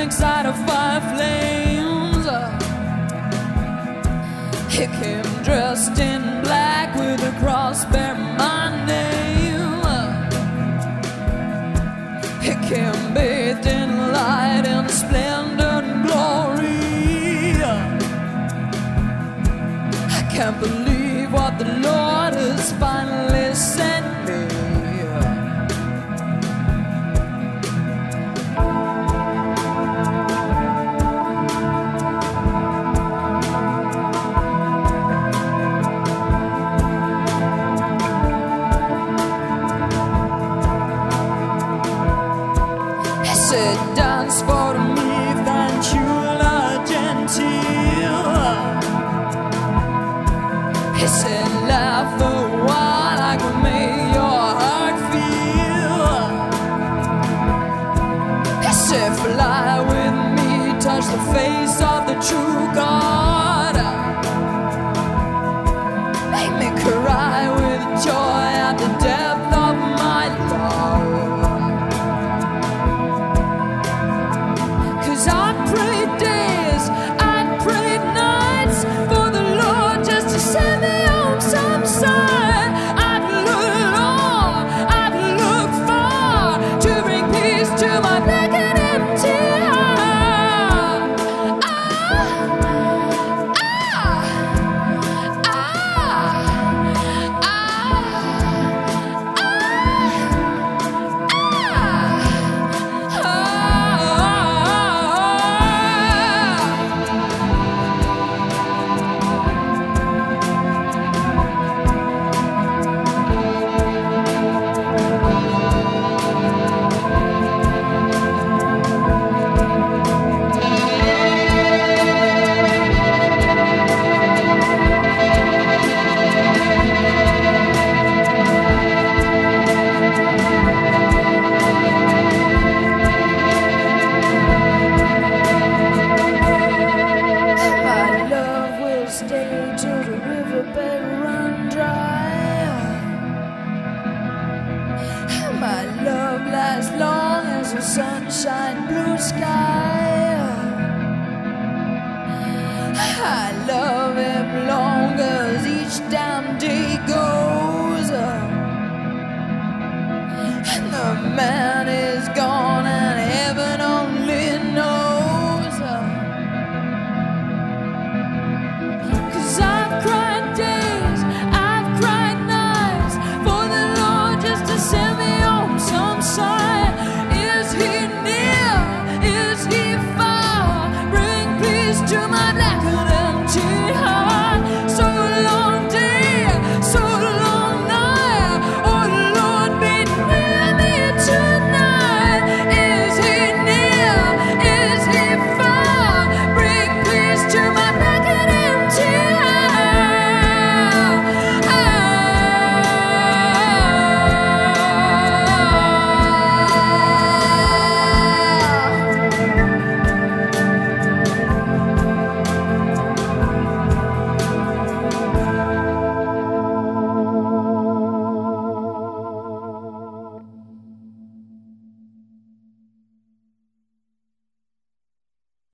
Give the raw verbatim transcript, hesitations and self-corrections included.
inside of fire flames. He came dressed in black with a cross bearing my name. He came bathed in light and splendor and glory. I can't believe what the Lord has finally sent me. Dance for me, fanciulla gentile. He said, laugh for a while, I can make your heart feel. He said, fly with me, touch the face of the true God. Make me cry with joy at the depth of my love. I prayed days, I prayed nights for the Lord just to send me home some sign. I'd look long, I'd look far to bring peace to my black and empty heart. Ah, ah, ah, ah, ah. Stay till the riverbed run dry. My love lasts long as the sunshine, blue sky. I love him long as each damn day goes. And the man is gone.